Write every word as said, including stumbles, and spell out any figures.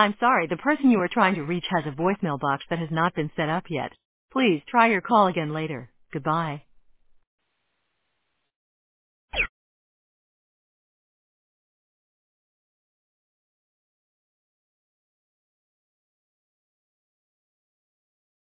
I'm sorry, the person you are trying to reach has a voicemail box that has not been set up yet. Please try your call again later. Goodbye.